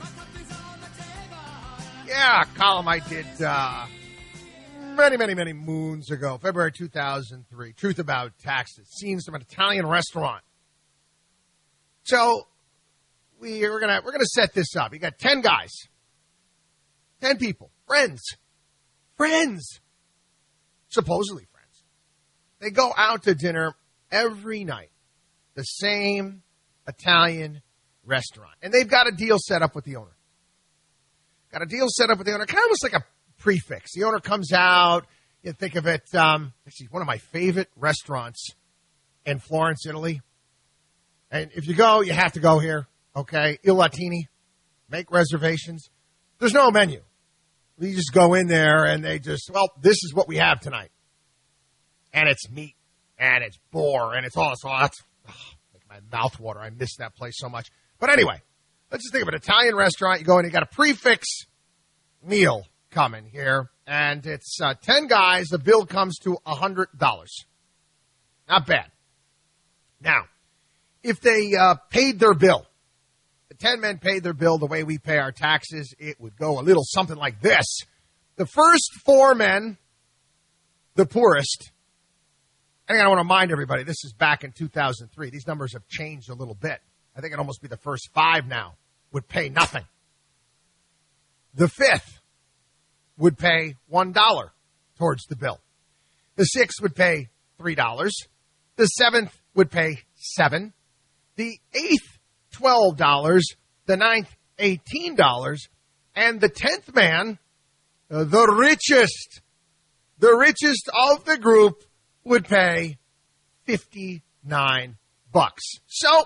Yeah, a column I did uh, many, many, many moons ago, February two thousand three. Truth about taxes. Scenes from an Italian restaurant. So we we're gonna we're gonna set this up. You got ten guys, ten people, friends, friends, supposedly friends. They go out to dinner every night, the same Italian restaurant, and they've got a deal set up with the owner. Got a deal set up with the owner, kind of almost like a prefix. The owner comes out. You think of it. Um, actually, one of my favorite restaurants in Florence, Italy. And if you go, you have to go here, okay? Il Latini. Make reservations. There's no menu. You just go in there, and they just, well, this is what we have tonight. And it's meat, and it's boar, and it's all, so that's, oh, make my mouth water. I miss that place so much. But anyway, let's just think of an Italian restaurant. You go in, you got a prefix meal coming here, and it's uh, ten guys. The bill comes to one hundred dollars. Not bad. Now, if they uh, paid their bill, the ten men paid their bill the way we pay our taxes, it would go a little something like this. The first four men, the poorest, I think I want to remind everybody, this is back in two thousand three. These numbers have changed a little bit. I think it'd almost be the first five now would pay nothing. The fifth would pay one dollar towards the bill. The sixth would pay three dollars. The seventh would pay seven dollars. The eighth, twelve dollars. The ninth, eighteen dollars. And the tenth man, uh, the richest, the richest of the group, would pay fifty-nine bucks. So,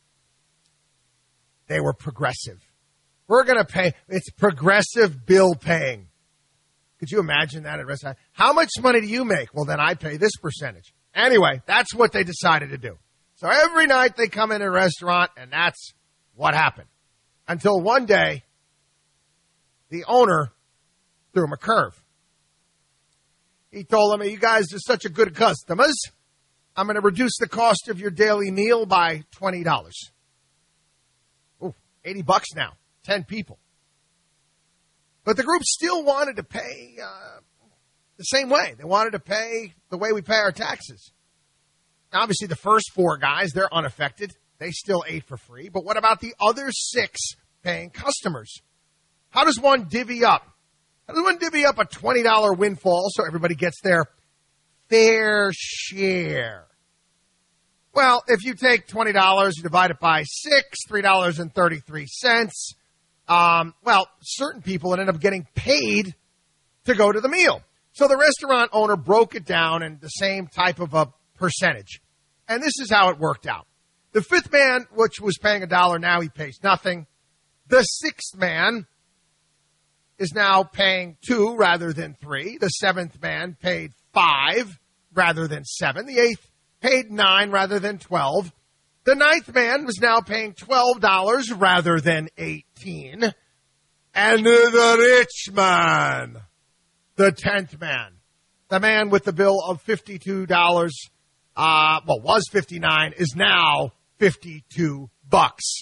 they were progressive. We're going to pay, it's progressive bill paying. Could you imagine that at a restaurant? How much money do you make? Well, then I pay this percentage. Anyway, that's what they decided to do. So every night they come in a restaurant, and that's what happened. Until one day, the owner threw him a curve. He told them, you guys are such a good customers, I'm going to reduce the cost of your daily meal by twenty dollars. Ooh, eighty bucks now, ten people. But the group still wanted to pay uh, the same way. They wanted to pay the way we pay our taxes. Now, obviously, the first four guys, they're unaffected. They still ate for free. But what about the other six paying customers? How does one divvy up? How does one divvy up a twenty dollars windfall so everybody gets their fair share? Well, if you take twenty dollars, you divide it by six, three dollars and thirty-three cents. Um, well, certain people ended up getting paid to go to the meal. So the restaurant owner broke it down in the same type of a percentage. And this is how it worked out. The fifth man, which was paying a dollar, now he pays nothing. The sixth man is now paying two rather than three. The seventh man paid five rather than seven. The eighth paid nine rather than twelve. The ninth man was now paying twelve dollars rather than eighteen. And the rich man, the tenth man, the man with the bill of fifty-two dollars, uh, well, was fifty-nine, is now fifty-two bucks.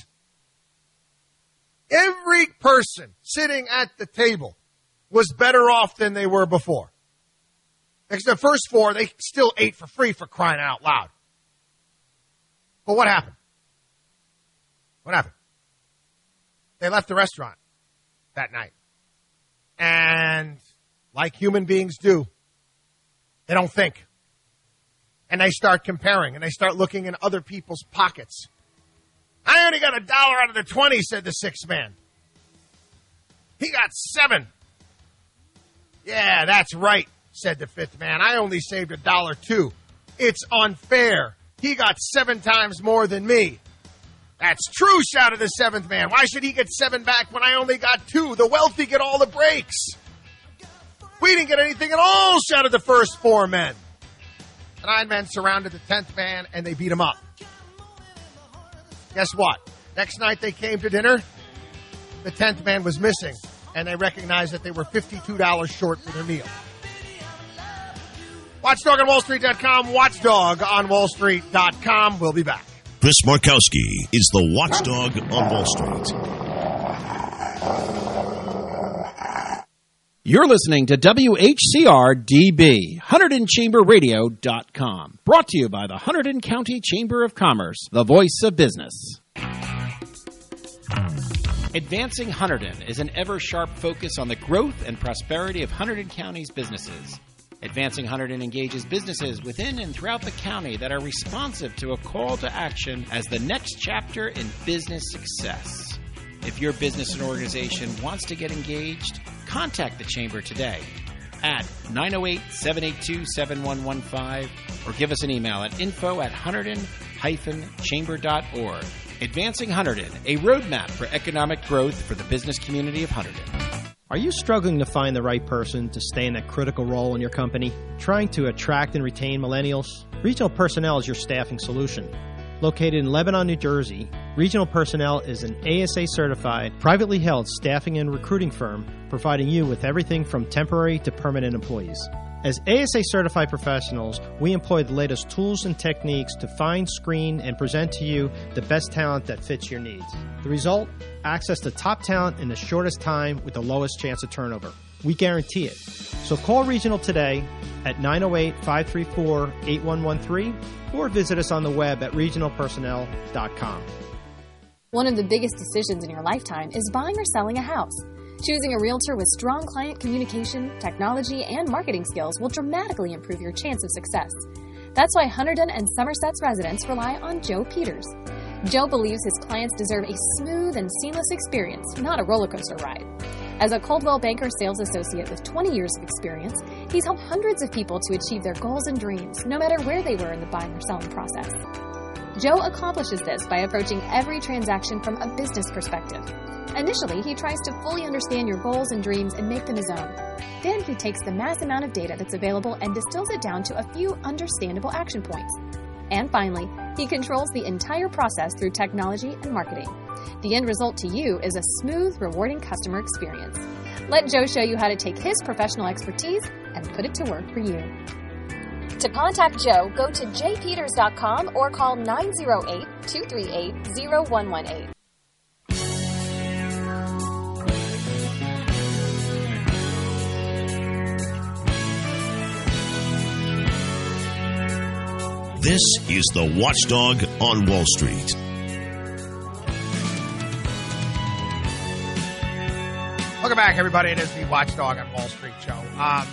Every person sitting at the table was better off than they were before. Because the first four, they still ate for free, for crying out loud. But what happened? What happened? They left the restaurant that night. And like human beings do, they don't think. And they start comparing, and they start looking in other people's pockets. I only got a dollar out of the twenty, said the sixth man. He got seven. Yeah, that's right, said the fifth man. I only saved a dollar too. It's unfair. He got seven times more than me. That's true, shouted the seventh man. Why should he get seven back when I only got two? The wealthy get all the breaks. We didn't get anything at all, shouted the first four men. The nine men surrounded the tenth man, and they beat him up. Guess what? Next night they came to dinner, the tenth man was missing, and they recognized that they were fifty-two dollars short for their meal. Watchdog on Wall Street dot com, Watchdog on Wall Street dot com. We'll be back. Chris Markowski is the Watchdog on Wall Street. You're listening to W H C R D B, Hunterdon Chamber Radio dot com. Brought to you by the Hunterdon County Chamber of Commerce, the voice of business. Advancing Hunterdon is an ever-sharp focus on the growth and prosperity of Hunterdon County's businesses. Advancing Hunterdon engages businesses within and throughout the county that are responsive to a call to action as the next chapter in business success. If your business and organization wants to get engaged, contact the Chamber today at nine oh eight, seven eight two, seven one one five or give us an email at info at hunterdon dash chamber dot org. Advancing Hunterdon, a roadmap for economic growth for the business community of Hunterdon. Are you struggling to find the right person to stay in that critical role in your company? Trying to attract and retain millennials? Regional Personnel is your staffing solution. Located in Lebanon, New Jersey, Regional Personnel is an A S A-certified, privately held staffing and recruiting firm providing you with everything from temporary to permanent employees. As A S A-certified professionals, we employ the latest tools and techniques to find, screen, and present to you the best talent that fits your needs. The result? Access to top talent in the shortest time with the lowest chance of turnover. We guarantee it. So call Regional today at nine oh eight, five three four, eight one one three or visit us on the web at regional personnel dot com. One of the biggest decisions in your lifetime is buying or selling a house. Choosing a realtor with strong client communication, technology, and marketing skills will dramatically improve your chance of success. That's why Hunterdon and Somerset's residents rely on Joe Peters. Joe believes his clients deserve a smooth and seamless experience, not a roller coaster ride. As a Coldwell Banker sales associate with twenty years of experience, he's helped hundreds of people to achieve their goals and dreams, no matter where they were in the buying or selling process. Joe accomplishes this by approaching every transaction from a business perspective. Initially, he tries to fully understand your goals and dreams and make them his own. Then he takes the mass amount of data that's available and distills it down to a few understandable action points. And finally, he controls the entire process through technology and marketing. The end result to you is a smooth, rewarding customer experience. Let Joe show you how to take his professional expertise and put it to work for you. To contact Joe, go to j peters dot com or call nine oh eight, two three eight, oh one one eight. This is the Watchdog on Wall Street. Welcome back, everybody. It is the Watchdog on Wall Street show. Um,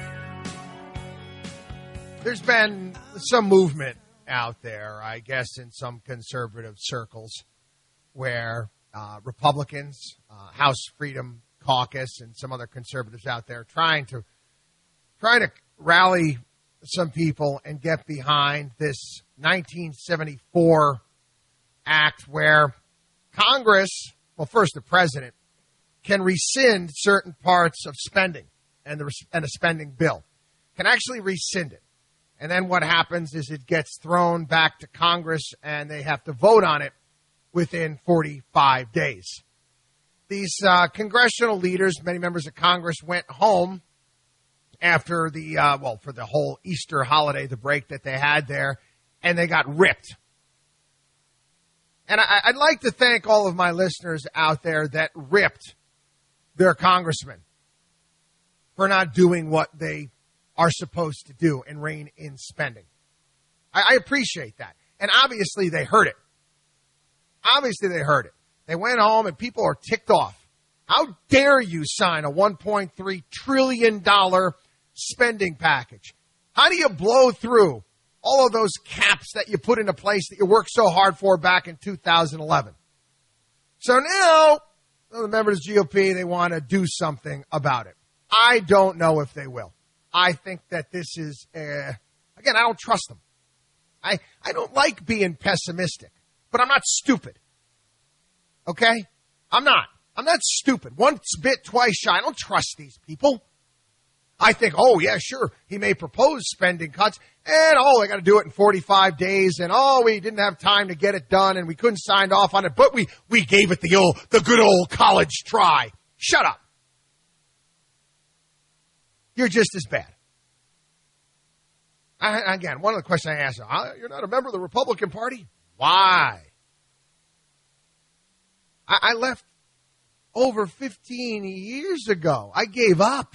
there's been some movement out there, I guess, in some conservative circles where uh, Republicans, uh, House Freedom Caucus, and some other conservatives out there trying to trying to rally some people and get behind this nineteen seventy-four act where Congress, well, first the president, can rescind certain parts of spending and the and a spending bill, can actually rescind it. And then what happens is it gets thrown back to Congress and they have to vote on it within forty-five days. These uh, congressional leaders, many members of Congress, went home after the, uh, well, for the whole Easter holiday, the break that they had there, and they got ripped. And I, I'd like to thank all of my listeners out there that ripped their congressmen for not doing what they are supposed to do and rein in spending. I, I appreciate that. And obviously they heard it. Obviously they heard it. They went home and people are ticked off. How dare you sign a one point three trillion dollars spending package? How do you blow through all of those caps that you put into place that you worked so hard for back in two thousand eleven? So now, the members of the G O P, they want to do something about it. I don't know if they will. I think that this is, uh, again, I don't trust them. I, I don't like being pessimistic, but I'm not stupid. Okay? I'm not. I'm not stupid. Once bit, twice shy. I don't trust these people. I think, oh, yeah, sure, he may propose spending cuts, and, oh, I got to do it in forty-five days, and, oh, we didn't have time to get it done, and we couldn't sign off on it, but we, we gave it the old, the good old college try. Shut up. You're just as bad. I, again, one of the questions I asked, you're not a member of the Republican Party? Why? I, I left over fifteen years ago. I gave up.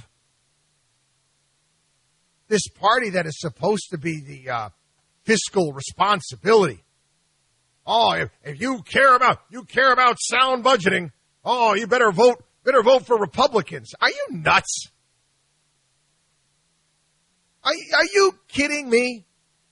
This party that is supposed to be the uh, fiscal responsibility. Oh, if, if you care about you care about sound budgeting, oh, you better vote better vote for Republicans. Are you nuts? Are, are you kidding me?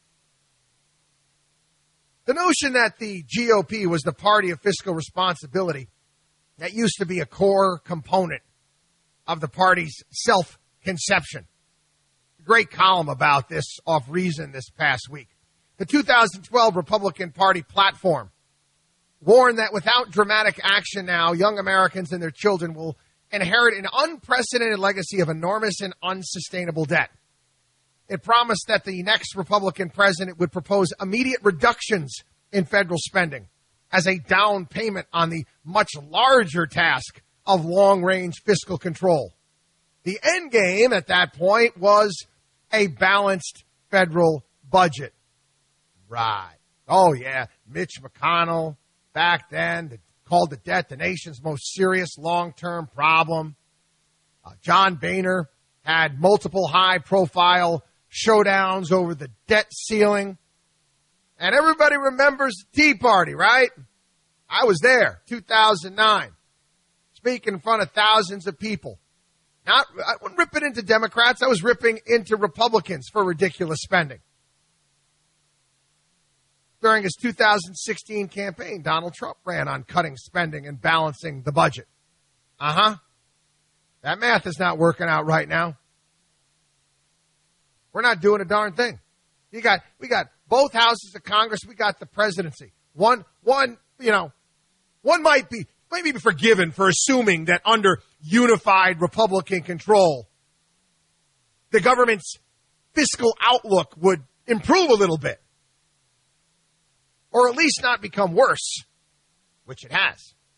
The notion that the G O P was the party of fiscal responsibility, that used to be a core component of the party's self-conception. Great column about this off Reason this past week. The two thousand twelve Republican Party platform warned that without dramatic action now, young Americans and their children will inherit an unprecedented legacy of enormous and unsustainable debt. It promised that the next Republican president would propose immediate reductions in federal spending as a down payment on the much larger task of long-range fiscal control. The end game at that point was a balanced federal budget. Right. Oh, yeah. Mitch McConnell, back then, called the debt the nation's most serious long-term problem. Uh, John Boehner had multiple high-profile showdowns over the debt ceiling. And everybody remembers the Tea Party, right? I was there, two thousand nine, speaking in front of thousands of people. Not, I wasn't ripping into Democrats. I was ripping into Republicans for ridiculous spending. During his two thousand sixteen campaign, Donald Trump ran on cutting spending and balancing the budget. Uh-huh. That math is not working out right now. We're not doing a darn thing. You got, we got both houses of Congress. We got the presidency. One, one, you know, one might be, might be forgiven for assuming that under unified Republican control, the government's fiscal outlook would improve a little bit. Or at least not become worse, which it has.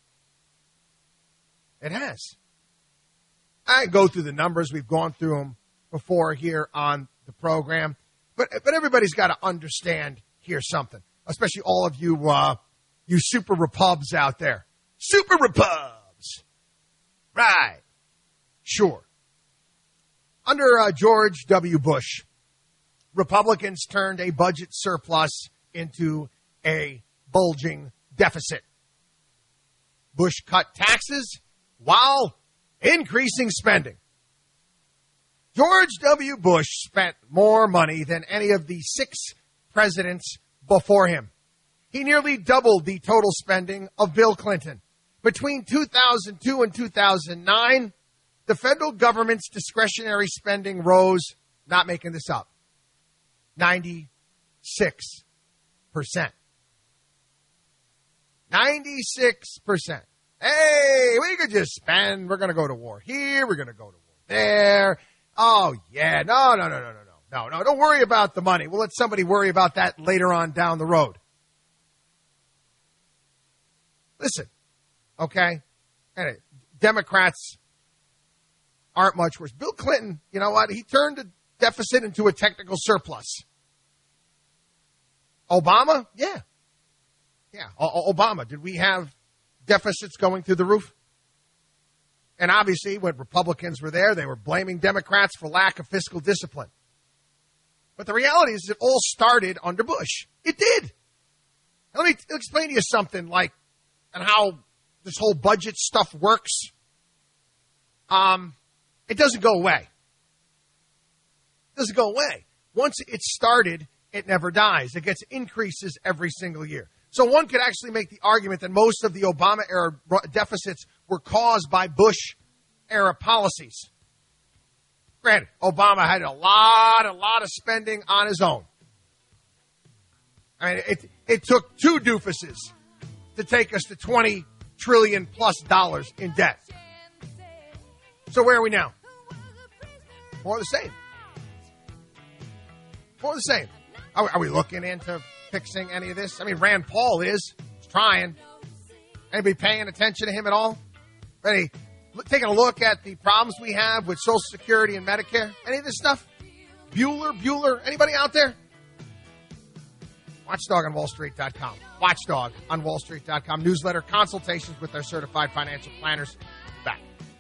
It has. I go through the numbers. We've gone through them before here on the program. But but everybody's got to understand here something, especially all of you uh, you super repubs out there. Super repubs. Right. Sure. Under uh, George W. Bush, Republicans turned a budget surplus into a bulging deficit. Bush cut taxes while increasing spending. George W. Bush spent more money than any of the six presidents before him. He nearly doubled the total spending of Bill Clinton. Between two thousand two and two thousand nine, the federal government's discretionary spending rose, not making this up, ninety-six percent. ninety-six percent. Hey, we could just spend. We're going to go to war here. We're going to go to war there. Oh, yeah. No, no, no, no, no, no. No, no, don't worry about the money. We'll let somebody worry about that later on down the road. Listen, okay? And Democrats aren't much worse. Bill Clinton, you know what? He turned the deficit into a technical surplus. Obama? Yeah. Yeah, o- Obama. Did we have deficits going through the roof? And obviously, when Republicans were there, they were blaming Democrats for lack of fiscal discipline. But the reality is it all started under Bush. It did. Now, let me explain to you something like and how this whole budget stuff works. Um, it doesn't go away. It doesn't go away. Once it started, it never dies. It gets increases every single year. So one could actually make the argument that most of the Obama-era deficits were caused by Bush-era policies. Granted, Obama had a lot, a lot of spending on his own. I mean, it, it took two doofuses to take us to twenty trillion plus dollars in debt. So where are we now? More of the same. More of the same. Are, are we looking into fixing any of this? I mean, Rand Paul is. He's trying. Anybody paying attention to him at all? Any taking a look at the problems we have with Social Security and Medicare? Any of this stuff? Bueller, Bueller, anybody out there? Watchdog on Wall Street dot com. Watchdog on Wall Street dot com. Newsletter, consultations with our certified financial planners. Back.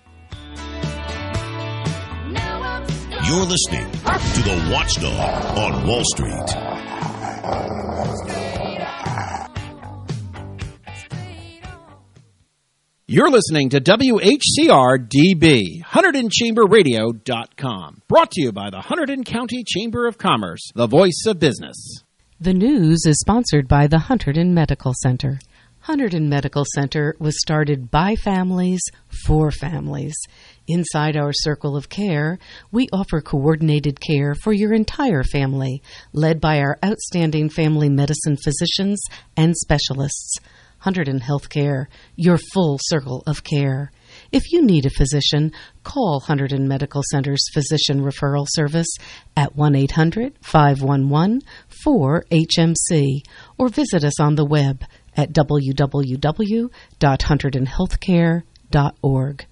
You're listening to the Watchdog on Wall Street. You're listening to W H C R D B, Hunterdon Chamber Radio dot com. Brought to you by the Hunterdon County Chamber of Commerce, the voice of business. The news is sponsored by the Hunterdon Medical Center. Hunterdon Medical Center was started by families for families. Inside our circle of care, we offer coordinated care for your entire family, led by our outstanding family medicine physicians and specialists. Hunterdon Healthcare, your full circle of care. If you need a physician, call Hunterdon Medical Center's Physician Referral Service at one eight hundred, five one one, four H M C or visit us on the web at w w w dot hunterdon healthcare dot org.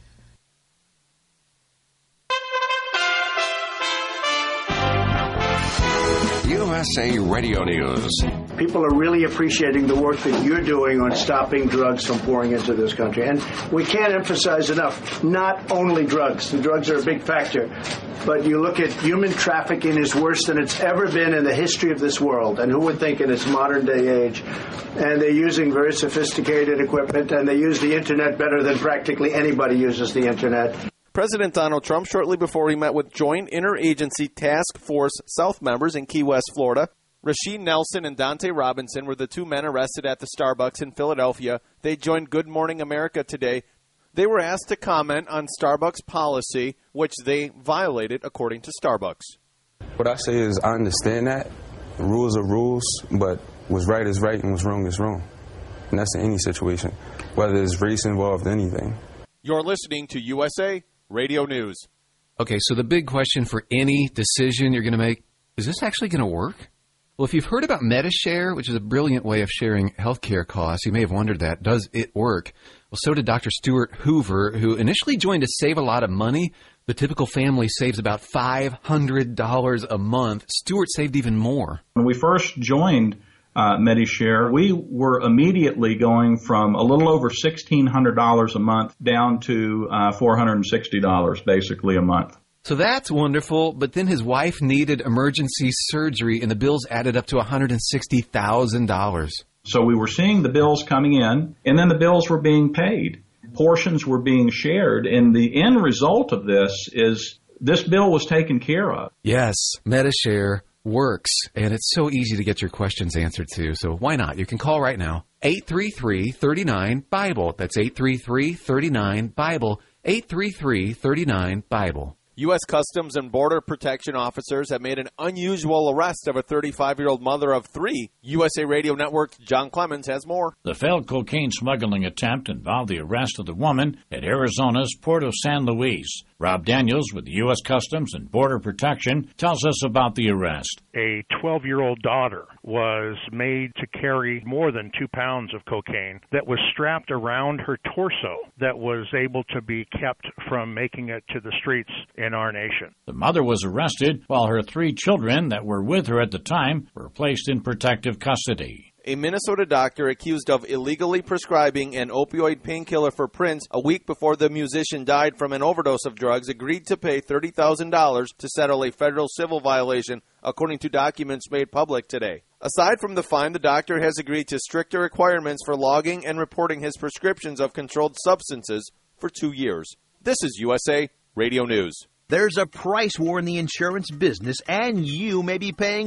U S A Radio News. People are really appreciating the work that you're doing on stopping drugs from pouring into this country. And we can't emphasize enough, not only drugs. The drugs are a big factor. But you look at human trafficking is worse than it's ever been in the history of this world. And who would think in its modern day age? And they're using very sophisticated equipment, and they use the Internet better than practically anybody uses the Internet. President Donald Trump, shortly before he met with Joint Interagency Task Force South members in Key West, Florida, Rasheed Nelson and Dante Robinson were the two men arrested at the Starbucks in Philadelphia. They joined Good Morning America today. They were asked to comment on Starbucks policy, which they violated, according to Starbucks. What I say is I understand that. Rules are rules, but what's right is right and what's wrong is wrong. And that's in any situation, whether there's race involved, anything. You're listening to U S A Radio News. Okay, so the big question for any decision you're going to make, is this actually going to work? Well, if you've heard about Medi-Share, which is a brilliant way of sharing healthcare costs, you may have wondered that. Does it work? Well, so did Doctor Stuart Hoover, who initially joined to save a lot of money. The typical family saves about five hundred dollars a month. Stuart saved even more. When we first joined uh, Medi-Share, we were immediately going from a little over sixteen hundred dollars a month down to uh, four hundred sixty dollars basically a month. So that's wonderful, but then his wife needed emergency surgery, and the bills added up to one hundred sixty thousand dollars. So we were seeing the bills coming in, and then the bills were being paid. Portions were being shared, and the end result of this is this bill was taken care of. Yes, Medi-Share works, and it's so easy to get your questions answered too, so why not? You can call right now, eight three three, three nine, BIBLE. That's eight three three, three nine, BIBLE, eight three three, three nine, BIBLE. U S Customs and Border Protection officers have made an unusual arrest of a thirty-five-year-old mother of three. U S A Radio Network's John Clemens has more. The failed cocaine smuggling attempt involved the arrest of the woman at Arizona's Port of San Luis. Rob Daniels with the U S Customs and Border Protection tells us about the arrest. A twelve-year-old daughter was made to carry more than two pounds of cocaine that was strapped around her torso that was able to be kept from making it to the streets in our nation. The mother was arrested while her three children that were with her at the time were placed in protective custody. A Minnesota doctor accused of illegally prescribing an opioid painkiller for Prince a week before the musician died from an overdose of drugs agreed to pay thirty thousand dollars to settle a federal civil violation, according to documents made public today. Aside from the fine, the doctor has agreed to stricter requirements for logging and reporting his prescriptions of controlled substances for two years. This is U S A Radio News. There's a price war in the insurance business, and you may be paying